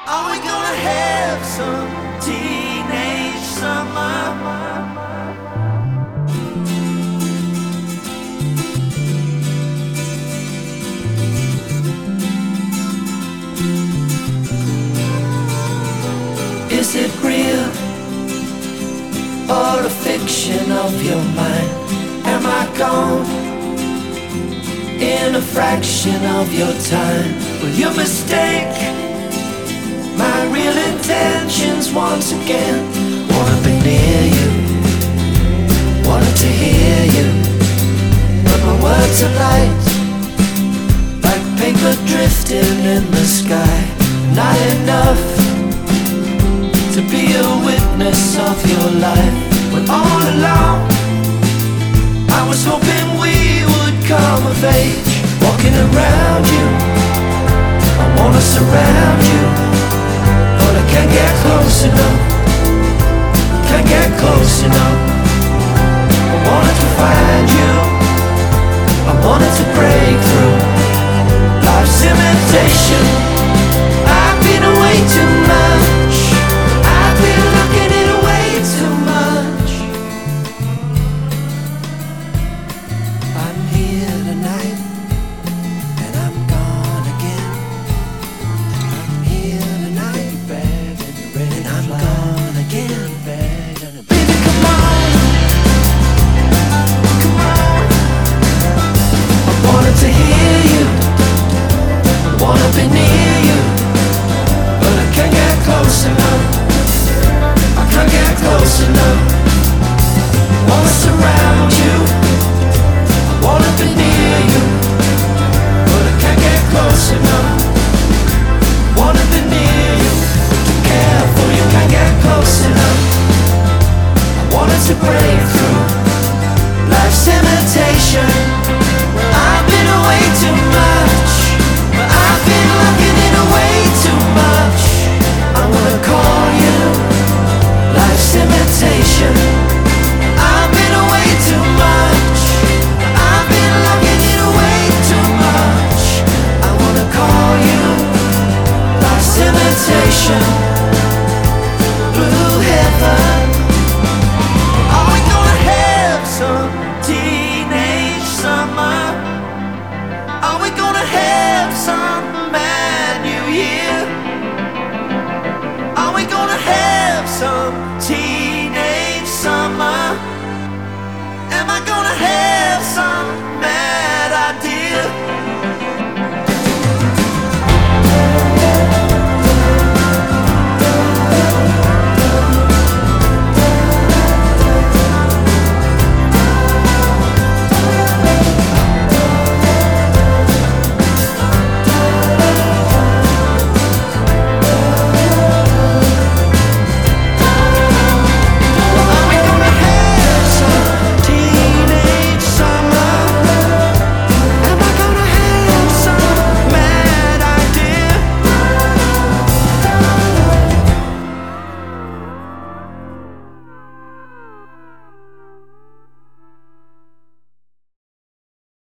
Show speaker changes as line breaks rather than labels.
Are we gonna have some teenage summer? Is it real or a fiction of your mind? Am I gone in a fraction of your time? Will you mistake my real intentions once again? Wanna be near you, wanted to hear you, but my words are light, like paper drifting in the sky. Not enough to be a witness of your life. When all along I was hoping we would come of age. Walking around you, I wanna surround you, but I can't get close enough. Can't get close enough. I wanted to find you, I wanted to break through life's imitation. I've been away too much, I've been looking it away too much. I'm here tonight and I'm gone again. I'm here tonight, begging you, ready and I'm gone again, begging you. Baby, come on, come on. I wanted to hear you, I wanna be near you, but I can't get close enough. I can't get close enough. Wanna surround you, I wanna be near you, but I can't get close enough. Wanna be near you, to care for you, can't get close enough. I wanted to break through life's imitation. I've been away too much, but I've been looking it away too much. I wanna call you life's imitation. I've been away too much, but I've been looking it away too much. I wanna call you life's imitation.